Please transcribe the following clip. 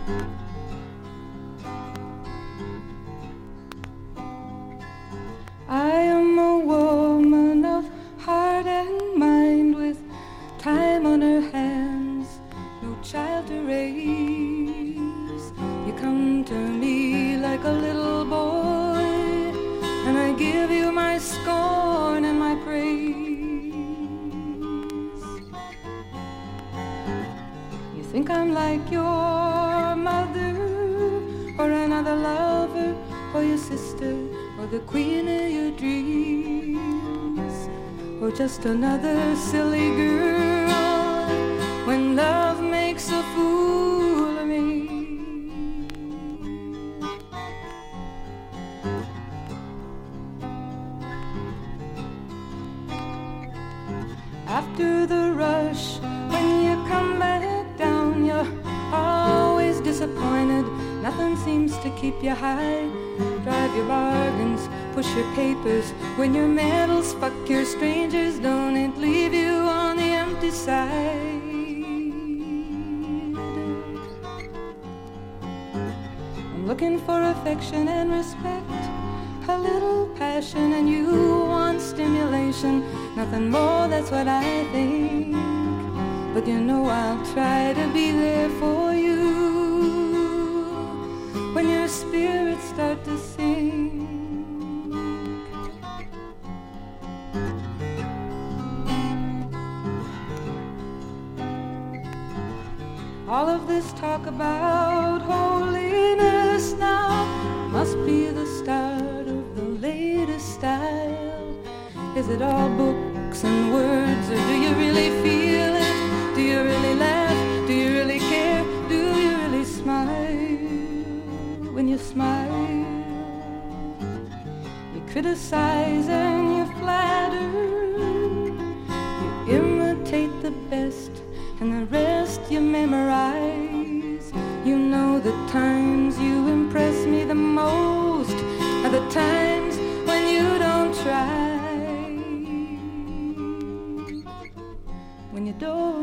I am a woman of heart and mind, with time on her hands, no child to raise. You come to me like a little boy, and I give you my scorn and my praise. You think I'm like your mother, or another lover, or your sister, or the queen of your dreams, or just another silly girl when love makes a fool of me. After the rush, when you come back down, you're always disappointed. Nothing seems to keep you high. Drive your bargains, push your papers, win your medals, fuck your strangers, don't it leave you on the empty side? I'm looking for affection and respect, a little passion, and you want stimulation, nothing more, that's what I think. But you know I'll try to be there for you when your spirits start to sing. All of this talk about holiness now must be the start of the latest style. Is it all books and words, or do you really feel it? Do you really laugh? Do you really care? Do you really smile? When you smile, you criticize and you flatter, you imitate the best, and the rest you memorize. You know the times you impress me the most are the times when you don't try. When your door